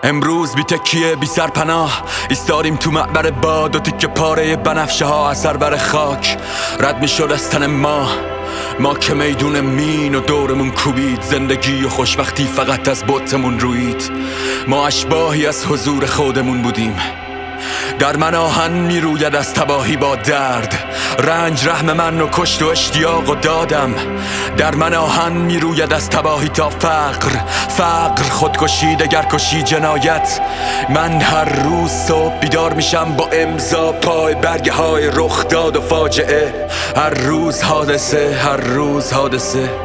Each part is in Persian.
امروز بی تکیه بی سرپناه ایستادیم تو معبر باد و تیکه پاره بنفشه ها اثر بر خاک رد می شد از تن ما که میدون مین و دورمون کوبید. زندگی و خوشبختی فقط از بطمون روید. ما اشباهی از حضور خودمون بودیم. در من آهن می روید از تباهی با درد، رنج رحم من و کشت و اشتیاق و دادم. در من آهن می روید از تباهی تا فقر خودکشی دگرکشی جنایت. من هر روز صبح بیدار میشم با امضا پای برگه های رخ داد و فاجعه. هر روز حادثه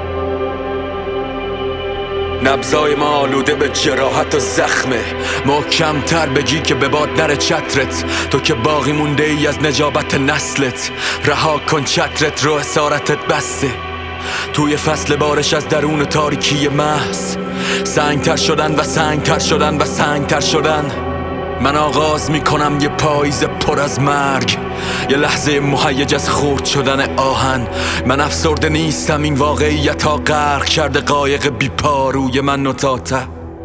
نبضای ما آلوده به جراحت و زخمه. محکم‌تر بگی که به باد نره چترت، تو که باقی مونده ای از نجابت نسلت. رها کن چترت رو اسارتت بسته. توی فصل بارش از درون تاریکی محض سنگتر شدن. من آغاز میکنم یه پاییز پر از مرگ، یه لحظه مهیج از خرد شدن آهن. من افسرده نیستم، این واقعیت ها غرق کرده قایق بی پاروی من و تا ته.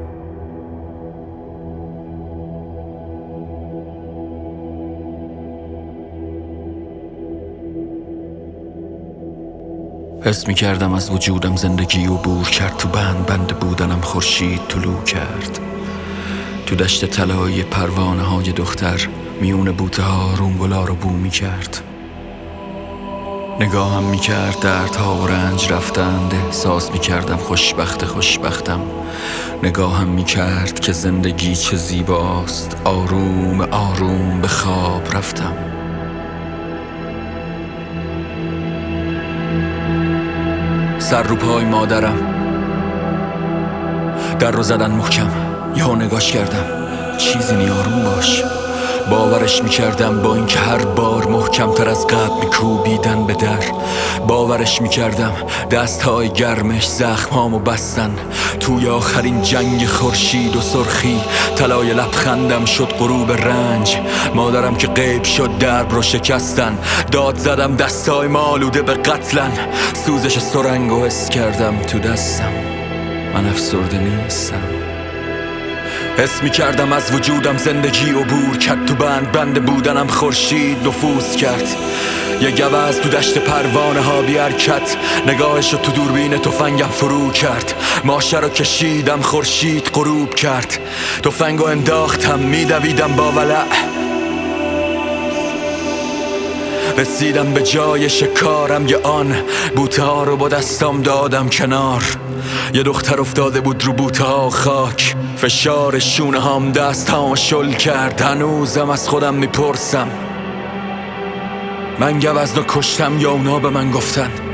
حس میکردم از وجودم زندگی عبور کرد. تو بند بودنم خورشید طلوع کرد. تو دشت طلایی پروانه های دختر میون بوته ها رونگلا رو بو میکرد. نگاهم میکرد دردها و رنج رفتند. احساس میکردم خوشبختم. نگاهم میکرد که زندگی چه زیباست. آروم به خواب رفتم. سر رو پای مادرم در رو زدن محکم. یا نگاش کردم چیزی نی آروم باش. باورش میکردم با اینکه هر بار محکمتر از قبل میکوبیدن به در. باورش میکردم دستهای گرمش زخمامو بستن. توی آخرین جنگ خورشید و سرخی طلای لبخندم شد غروب رنج. مادرم که غیب شد درب رو شکستن. داد زدم دستای ما آلوده به قتلن. سوزش سرنگو حس کردم تو دستم. من افسرده نیستم. حس میکردم از وجودم زندگی عبور کرد. تو بند بودنم خورشید نفوذ کرد. یه گوز تو دشت پروانه ها بی حرکت نگاهشو تو دوربین تفنگم فرو کرد. ماشه رو کشیدم خورشید غروب کرد. تفنگو انداختم میدویدم با ولع. رسیدم به جای شکارم. یه آن بوته ها رو با دستام دادم کنار. یه دختر افتاده بود رو بوته ها خاک. فشار شونه هام دست هام شل کرد. هنوزم از خودم میپرسم من گوزنو کشتم یا اونا به من گفتن؟